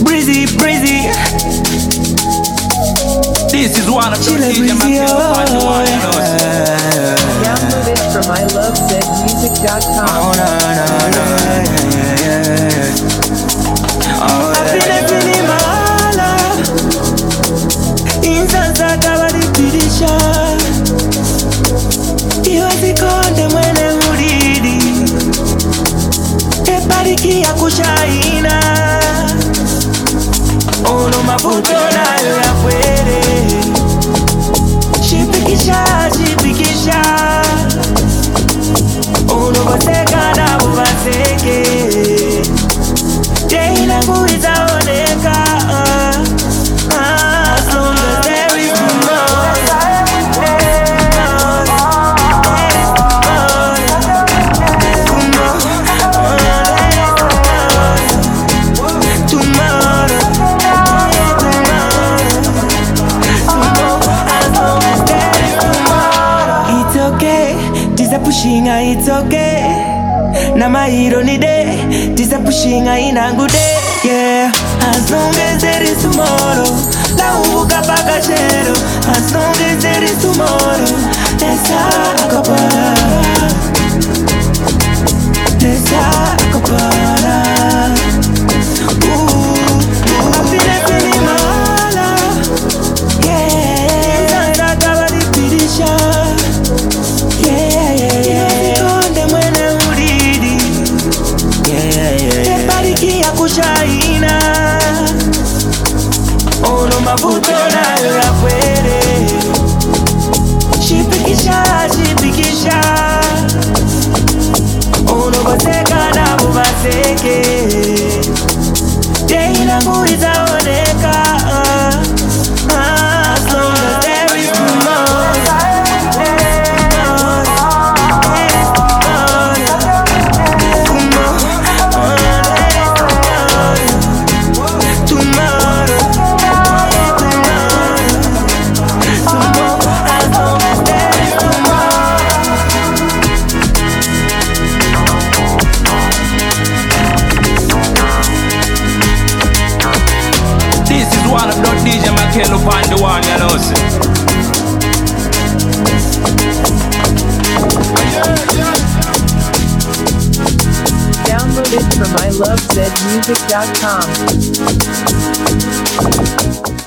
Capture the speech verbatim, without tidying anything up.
Breezy, breezy. This is one of the Chile D J breezy, Mackay oh, the one you know. Download it from I love said music dot com. Oh, no, no, no, yeah, yeah, yeah. Oh, happiness in Himala. Insansa kabadipirisha. Iwasikonde mwene muridi. Epariki ya kushaina. Ono mafuto nayo ya kwere. Shipikisha, shipikisha. Ono baseka na bubaseke. Deina nguiza oneka. As long as there is tomorrow. Pushinga, it's okay. Na mahiro ni day. Tisa pushinga inangu day. Yeah. As long as there is tomorrow. La ubuka paka shero. As long as there is tomorrow. Nesa akapara. Nesa akapara. Ooh, happiness in Himala. Yeah. Nasa kabadi pirisha. Kushaina ono mafuto nayo ya kwere. Shipikisha, shipikisha. Ono baseka na bubaseke. Deina nguiza oneka. As long as there is tomorrow. One of the D J Mackay the one you know. Download it from I love said music dot com.